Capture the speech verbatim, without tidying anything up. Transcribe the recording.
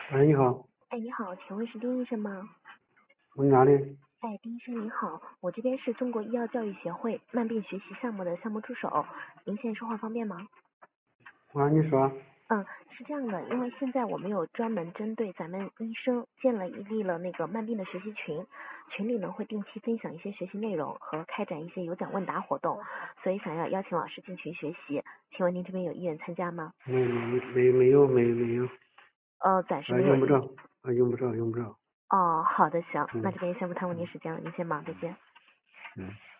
喂，你好。 哎，你好，请问是丁医生吗？ 问哪里？ 哎，丁医生您好，我这边是中国医药教育协会慢病学习项目的项目助手，您现在说话方便吗？ 啊，你说。 嗯，是这样的，因为现在我们有专门针对咱们医生建了一立了那个慢病的学习群，群里呢会定期分享一些学习内容和开展一些有奖问答活动，所以想要邀请老师进群学习，请问您这边有意愿参加吗？ 没没没没有没没有。 呃，暂时啊， 没有意。 用不着。啊，用不着用不着。 哦，好的，行，那嗯这边先不耽误您时间了，您先忙，再见。 嗯。